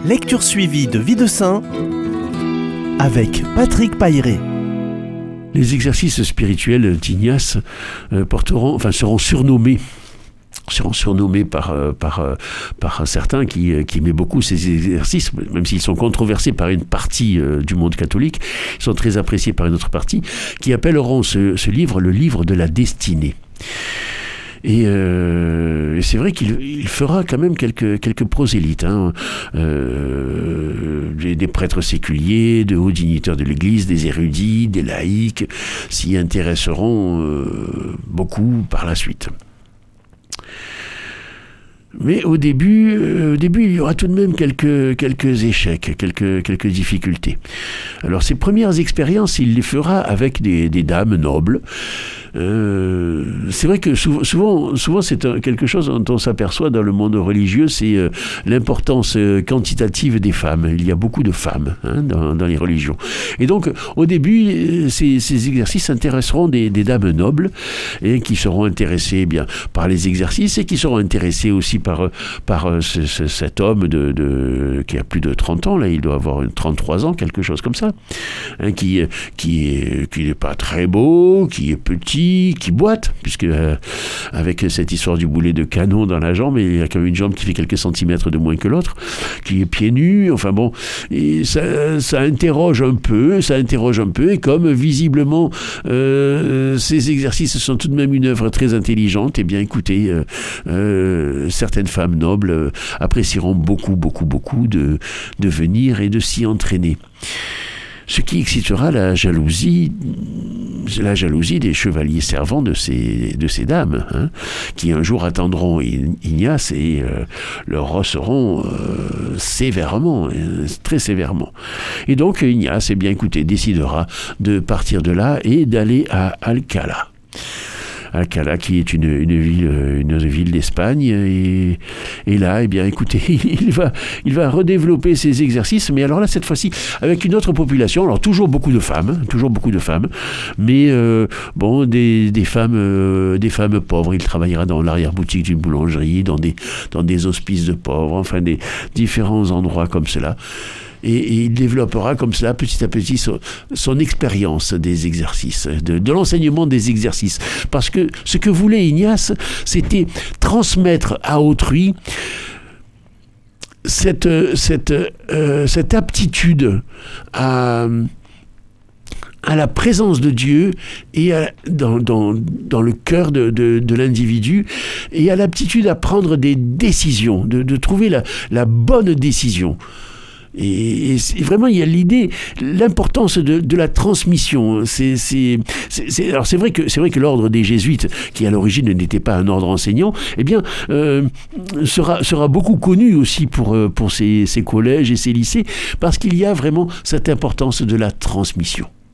Lecture suivie de Vie de Saint avec Patrick Pailleret. Les exercices spirituels d'Ignace seront surnommés par certains qui aimaient beaucoup ces exercices, même s'ils sont controversés par une partie du monde catholique, ils sont très appréciés par une autre partie, qui appelleront ce livre le livre de la destinée. Et c'est vrai qu'il fera quand même quelques prosélytes, des prêtres séculiers, de hauts dignitaires de l'Église, des érudits, des laïcs, s'y intéresseront beaucoup par la suite. Mais au début, il y aura tout de même quelques échecs, quelques difficultés. Alors, ces premières expériences, il les fera avec des dames nobles. C'est vrai que souvent c'est quelque chose dont on s'aperçoit dans le monde religieux, c'est l'importance quantitative des femmes. Il y a beaucoup de femmes dans les religions. Et donc, au début, ces exercices intéresseront des dames nobles et qui seront intéressées par les exercices et qui seront intéressées aussi par cet homme qui a plus de 30 ans, là, il doit avoir 33 ans, quelque chose comme ça, qui n'est pas très beau, qui est petit, qui boite, puisque avec cette histoire du boulet de canon dans la jambe, il y a quand même une jambe qui fait quelques centimètres de moins que l'autre, qui est pieds nus, enfin bon, et ça interroge un peu, et comme visiblement ces exercices sont tout de même une œuvre très intelligente, eh bien écoutez, certaines femmes nobles apprécieront beaucoup de venir et de s'y entraîner. Ce qui excitera la jalousie des chevaliers servants de ces dames, qui un jour attendront Ignace et le rosseront sévèrement, très sévèrement. Et donc Ignace, décidera de partir de là et d'aller à Alcalá. Alcalá, qui est une ville d'Espagne, et là, il va redévelopper ses exercices, mais alors là, cette fois-ci, avec une autre population, alors toujours beaucoup de femmes, mais des femmes pauvres. Il travaillera dans l'arrière-boutique d'une boulangerie, dans des hospices de pauvres, enfin des différents endroits comme cela. Et il développera comme cela petit à petit son expérience des exercices, de l'enseignement des exercices. Parce que ce que voulait Ignace, c'était transmettre à autrui cette aptitude à la présence de Dieu et dans le cœur de l'individu, et à l'aptitude à prendre des décisions, de trouver la bonne décision. Et vraiment, il y a l'idée, l'importance de la transmission. Alors c'est vrai que l'ordre des Jésuites, qui à l'origine n'était pas un ordre enseignant, sera beaucoup connu aussi pour ces collèges et ces lycées, parce qu'il y a vraiment cette importance de la transmission.